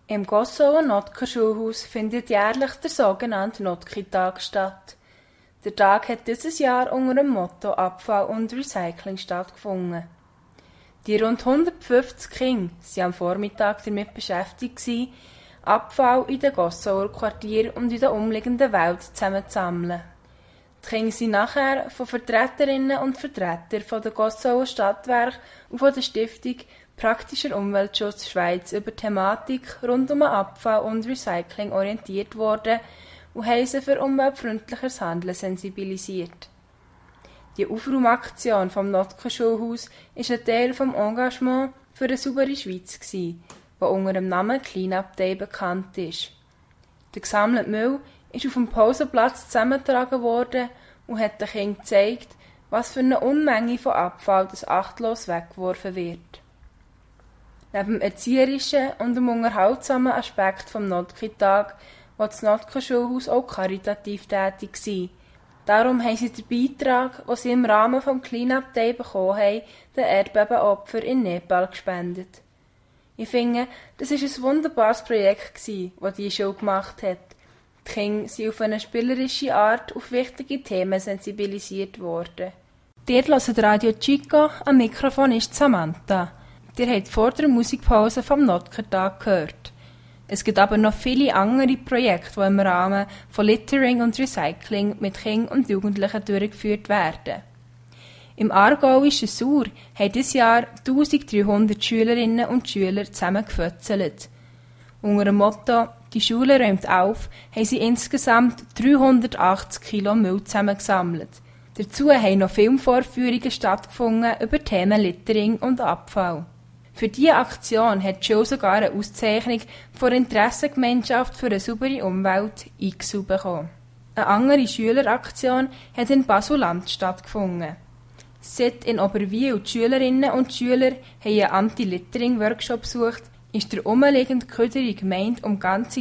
Im Gossauer Notker-Schulhaus findet jährlich der sogenannte Notki-Tag statt. Der Tag hat dieses Jahr unter dem Motto Abfall und Recycling stattgefunden. Die rund 150 Kinder waren am Vormittag damit beschäftigt, Abfall in den Gossauer Quartieren und in den umliegenden Wäldern zusammenzusammeln. Die Kinder sind nachher von Vertreterinnen und Vertretern von der Gossauer Stadtwerke und von der Stiftung Praktischer Umweltschutz Schweiz über Thematik rund um Abfall und Recycling orientiert worden und haben sie für umweltfreundlicheres Handeln sensibilisiert. Die Aufräumaktion vom Notker-Schulhaus war ein Teil des Engagements für eine saubere Schweiz, die unter dem Namen Cleanup Day bekannt ist. Der gesammelte Müll ist auf dem Pausenplatz zusammengetragen worden und hat den Kindern gezeigt, was für eine Unmenge von Abfall das achtlos weggeworfen wird. Neben dem erzieherischen und dem unterhaltsamen Aspekt vom Notki-Tag will das Notker-Schulhaus auch karitativ tätig sein. Darum haben sie den Beitrag, den sie im Rahmen des Cleanup Day bekommen haben, den Erdbebenopfern in Nepal gespendet. Ich finde, das war ein wunderbares Projekt, das die Schule gemacht hat. Die Kinder sind auf eine spielerische Art auf wichtige Themen sensibilisiert worden. Ihr hört Radio Chico, am Mikrofon ist Samantha. Ihr habt vor der Musikpause vom Notker-Tag gehört. Es gibt aber noch viele andere Projekte, die im Rahmen von Littering und Recycling mit Kindern und Jugendlichen durchgeführt werden. Im aargauischen Sur haben dieses Jahr 1300 Schülerinnen und Schüler zusammengefötzelt. Unter dem Motto «Die Schule räumt auf» haben sie insgesamt 380 Kilo Müll zusammengesammelt. Dazu haben noch Filmvorführungen stattgefunden über Themen Littering und Abfall. Für diese Aktion hat die Schule sogar eine Auszeichnung von der Interessengemeinschaft für eine saubere Umwelt IGSU bekommen. Eine andere Schüleraktion hat in Basel-Land stattgefunden. Seit in Oberwil die Schülerinnen und Schüler einen Anti-Littering-Workshop besucht, ist der umliegende Köderi Gemeinde um ganze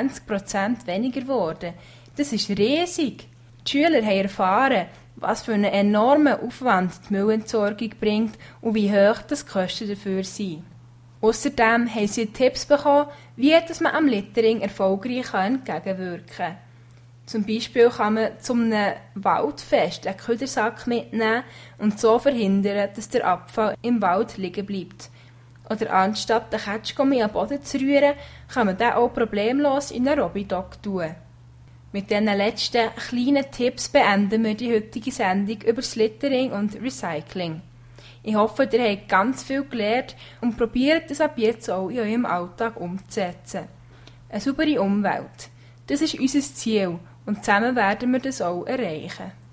20% weniger geworden. Das ist riesig! Die Schüler haben erfahren, was für einen enormen Aufwand die Müllentsorgung bringt und wie hoch die Kosten dafür sind. Außerdem haben sie Tipps bekommen, wie man am Littering erfolgreich entgegenwirken kann. Zum Beispiel kann man zum Waldfest einen Ködersack mitnehmen und so verhindern, dass der Abfall im Wald liegen bleibt. Oder anstatt den Ketschgummi am Boden zu rühren, kann man den auch problemlos in einen Robidock tun. Mit diesen letzten kleinen Tipps beenden wir die heutige Sendung über das Littering und Recycling. Ich hoffe, ihr habt ganz viel gelernt und probiert es ab jetzt auch in eurem Alltag umzusetzen. Eine saubere Umwelt, das ist unser Ziel und zusammen werden wir das auch erreichen.